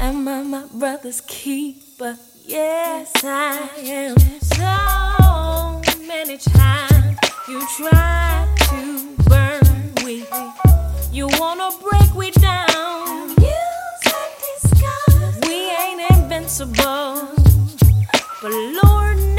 Am I my brother's keeper? Yes, I am. So many times you try to burn we. You wanna break we down. Use and disguise. We ain't invincible, but Lord